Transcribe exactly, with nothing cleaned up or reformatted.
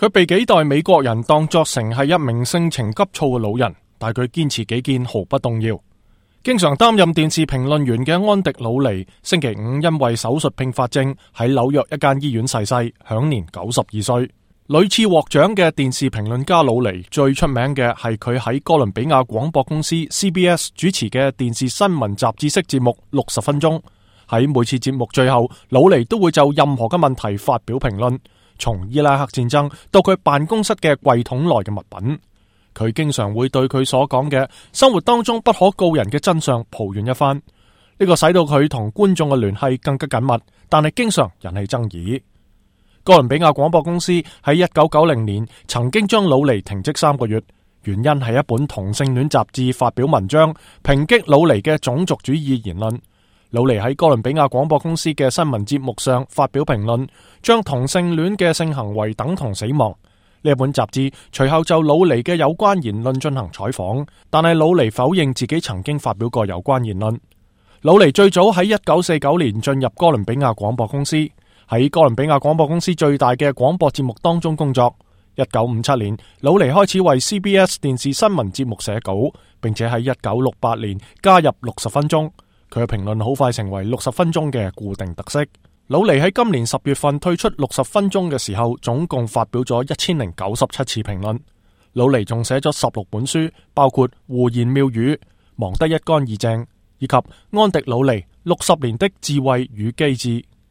佢被幾代美國人當作成係一名性情急躁嘅老人，但佢堅持己見，毫不動搖。經常擔任電視評論員嘅安迪魯尼，星期五因為手術併發症喺紐約一間醫院逝世，享年九十二歲。屢次獲獎嘅電視評論家魯尼，最出名嘅係佢喺哥倫比亞廣播公司 C B S 主持嘅電視新聞雜誌式節目六十分鐘。喺每次節目最後，魯尼都會就任何嘅問題發表評論，從伊拉克戰爭到佢辦公室嘅櫃桶內嘅物品。佢經常會對佢所講嘅生活當中不可告人嘅真相抱怨一番，呢個使到佢同觀眾嘅聯繫更加緊密，但係經常引起爭議。哥倫比亞廣播公司喺一九九零年曾經將魯尼停職三個月，原因係一本同性戀雜誌發表文章抨擊魯尼嘅種族主義言論。魯尼喺哥倫比亞廣播公司嘅新聞節目上發表評論，將同性戀嘅性行為等同死亡。呢本雜誌隨後就魯尼嘅有關言論進行採訪，但係魯尼否認自己曾經發表過有關言論。魯尼最早喺一九四九年進入哥倫比亞廣播公司，喺哥倫比亞廣播公司最大嘅廣播節目當中工作。一九五七年，魯尼開始為 C B S 電視新聞節目寫稿，並且喺一九六八年加入六十分鐘。佢嘅評論好快成為六十分鐘嘅固定特色。魯尼喺今年十月份退出六十分鐘嘅時候，總共發表咗一千零九十七次評論。魯尼仲寫咗十六本書，包括《胡言妙語》、《忙得一乾二淨》以及《安迪魯尼六十年的智慧與機智》。